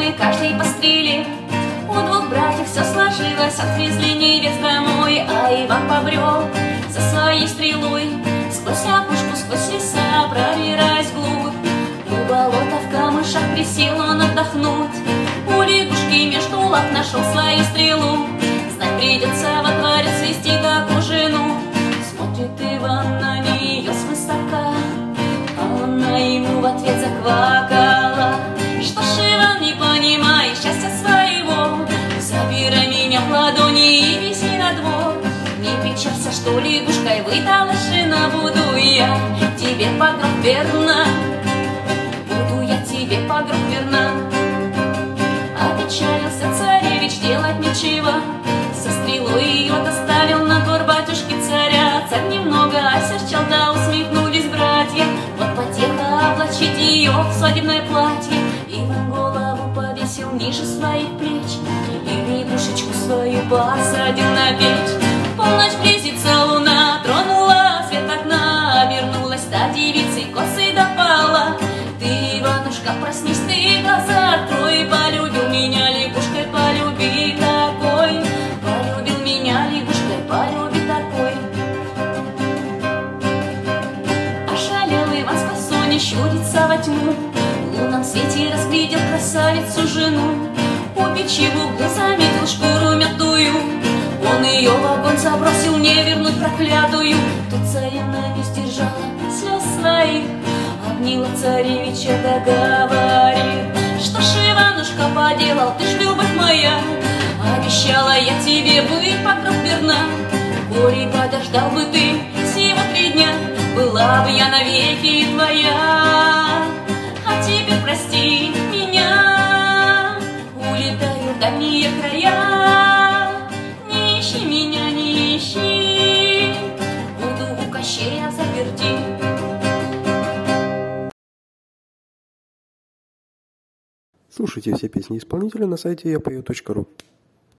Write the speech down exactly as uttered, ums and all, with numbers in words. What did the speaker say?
стороны каждый по стреле. У двух братьев все сложилось, отвезли невест домой, а Иван побрел за своей стрелой сквозь опушку, сквозь леса, пробираясь вглубь. У болота в камышах присел он отдохнуть. У лягушки между лап нашел свою стрелу. Знать придется во дворец вести такую жену. Смотрит Иван на нее свысока, а она ему в ответ заквакала. Что ж, Иван, не понимаешь счастья своего, забирай меня в ладони и вези на двор. Не печалься, что лягушкой вытолошена буду я тебе, подруг, верна. Буду я тебе, подруг, верна. Опечалился царевич, делать нечего. Со стрелой ее доставил на двор батюшки царя. Царь немного осерчал, да усмехнулись братья. Вот потеха облачить ее в свадебное платье. Иван голову повесил ниже своих плеч и лягушечку свою посадил на печь. В полночь близится луна, тронула свет окна, обернулась та девицей, косы допала. Ты, Иванушка, проснись, ты глаза открой. Полюбил меня лягушкой, полюби такой. Полюбил меня лягушкой, полюби такой. Ошалел Иван спросонья, щурится во тьму. В лунном свете разглядел красавицу жену. У печи в углу заметил шкуру мятую. Он ее в огонь забросил, не вернуть проклятую. Тут царевна не сдержала слез своих, обняла царевича, да говорит: что ж, Иванушка, поделал, ты ж любовь моя. Обещала я тебе быть, подруг, верна. Горе подождал бы ты всего три дня, была бы я навеки твоя. А теперь прости меня, улетаю в дальние края. Не ищи меня, не ищи, буду у Кощея взаперти. Слушайте все песни исполнителя на сайте я пою точка ру.